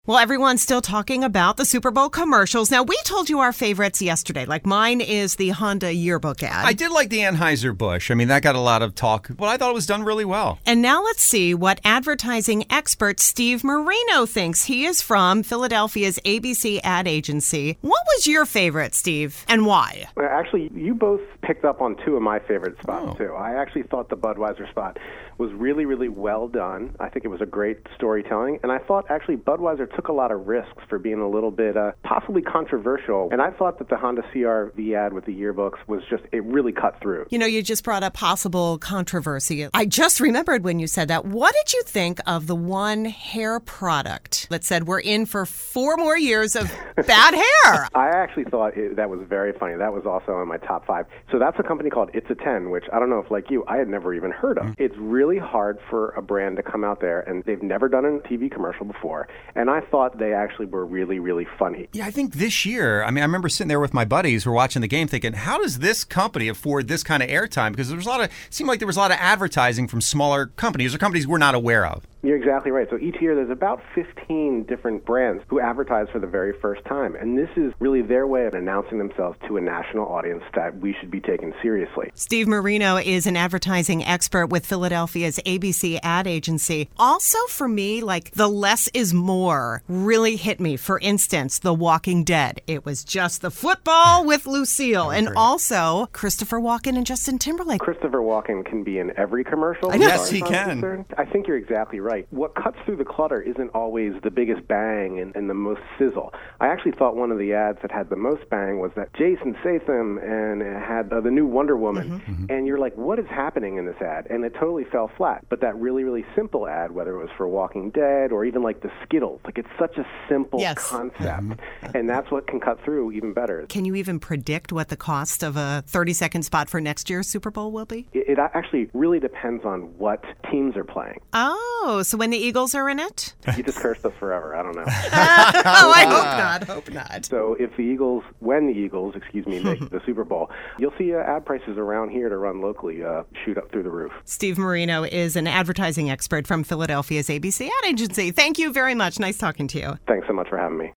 Well, everyone's still talking about the Super Bowl commercials. Now, we told you our favorites yesterday. Like mine is the Honda yearbook ad. I did like the Anheuser-Busch. I mean, that got a lot of talk, but I thought it was done really well. And now let's see what advertising expert Steve Marino thinks. He is from Philadelphia's ABC ad agency. What was your favorite, Steve, and why? Well, actually, you both picked up on two of my favorite spots, too. I actually thought the Budweiser spot was really, really well done. I think it was a great storytelling, and I thought actually Budweiser took a lot of risks for being a little bit possibly controversial, and I thought that the Honda CR-V ad with the yearbooks was just, it really cut through. You know, you just brought up possible controversy. I just remembered when you said that. What did you think of the one hair product that said we're in for 4 more years of bad hair? I actually thought that was very funny. That was also in my top 5. So that's a company called It's a 10, which I don't know if, like you, I had never even heard of. It's really hard for a brand to come out there, and they've never done a TV commercial before, and I thought they actually were really, really funny. Yeah, I think this year, I remember sitting there with my buddies who were watching the game thinking, how does this company afford this kind of airtime? Because it seemed like there was a lot of advertising from smaller companies or companies we're not aware of. You're exactly right. So each year there's about 15 different brands who advertise for the very first time. And this is really their way of announcing themselves to a national audience that we should be taken seriously. Steve Marino is an advertising expert with Philadelphia's ABC ad agency. Also for me, like the less is more really hit me. For instance, The Walking Dead. It was just the football with Lucille. And also Christopher Walken and Justin Timberlake. Christopher Walken can be in every commercial. Yes, he can. I think you're exactly right. What cuts through the clutter isn't always the biggest bang and the most sizzle. I actually thought one of the ads that had the most bang was that Jason Statham and it had the new Wonder Woman. And you're like, what is happening in this ad? And it totally fell flat. But that really, really simple ad, whether it was for Walking Dead or even like the Skittles, like it's such a simple concept. And that's what can cut through even better. Can you even predict what the cost of a 30-second spot for next year's Super Bowl will be? It actually really depends on what teams are playing. Oh, so when the Eagles are in it? You just cursed us forever. I don't know. I hope not. So if when the Eagles make the Super Bowl, you'll see ad prices around here to run locally shoot up through the roof. Steve Marino is an advertising expert from Philadelphia's ABC ad agency. Thank you very much. Nice talking to you. Thanks so much for having me.